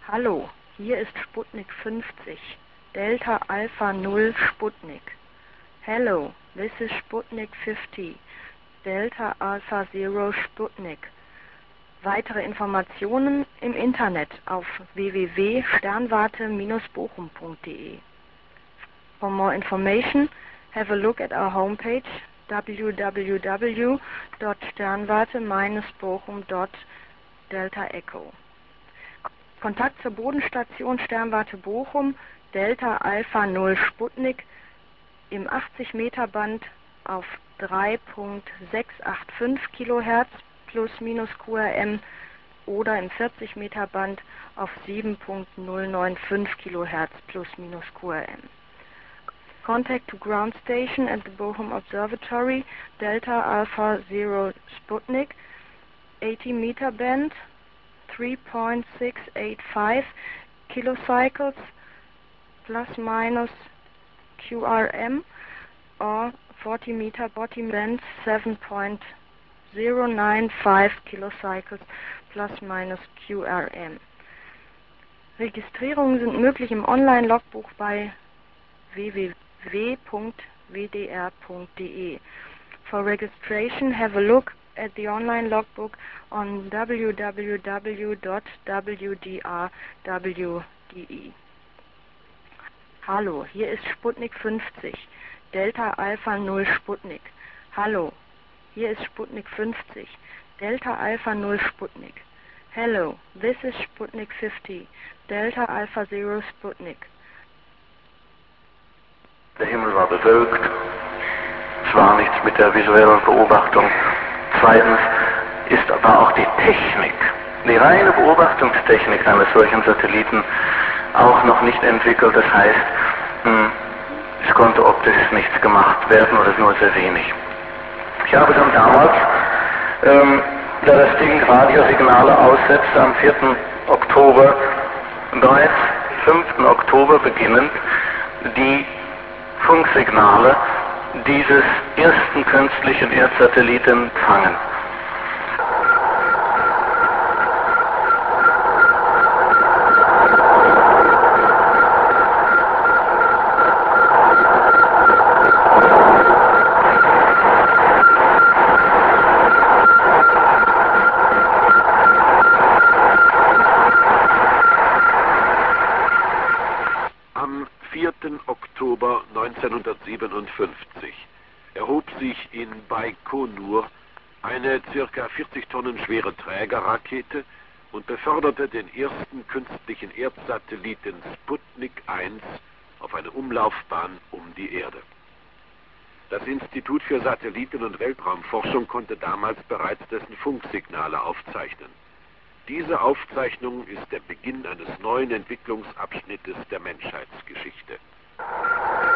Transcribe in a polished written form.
Hallo, hier ist Sputnik 50, Delta Alpha 0 Sputnik. Hello, this is Sputnik 50, Delta Alpha 0 Sputnik. Weitere Informationen im Internet auf www.sternwarte-bochum.de. For more information, have a look at our homepage www.sternwarte-bochum.delta Echo. Kontakt zur Bodenstation Sternwarte Bochum, Delta Alpha 0 Sputnik im 80 Meter Band auf 3.685 kHz plus minus QRM oder im 40 Meter Band auf 7.095 kHz plus minus QRM. Contact to ground station at the Bochum Observatory, Delta Alpha 0 Sputnik, 80 Meter Band, 3.685 kilocycles plus minus QRM, or 40 Meter band, 7.095 kilocycles plus minus QRM. Registrierungen sind möglich im Online-Logbuch bei www.wdr.de. For registration, have a look at the online logbook on www.wdr.de. Hallo, hier ist Sputnik 50, Delta Alpha 0 Sputnik. Hallo, hier ist Sputnik 50, Delta Alpha 0 Sputnik. Hello, this is Sputnik 50, Delta Alpha 0 Sputnik. Der Himmel war bewölkt, es war nichts mit der visuellen Beobachtung. Zweitens ist aber auch die Technik, die reine Beobachtungstechnik eines solchen Satelliten auch noch nicht entwickelt. Das heißt, es konnte optisch nichts gemacht werden oder nur sehr wenig. Ich habe dann damals, da das Ding Radiosignale aussetzte, am 4. Oktober, bereits 5. Oktober beginnend, die Funksignale dieses ersten künstlichen Erdsatelliten empfangen. Am 4. Oktober 1957 erhob sich in Baikonur eine ca. 40 Tonnen schwere Trägerrakete und beförderte den ersten künstlichen Erdsatelliten Sputnik 1 auf eine Umlaufbahn um die Erde. Das Institut für Satelliten- und Weltraumforschung konnte damals bereits dessen Funksignale aufzeichnen. Diese Aufzeichnung ist der Beginn eines neuen Entwicklungsabschnittes der Menschheitsgeschichte.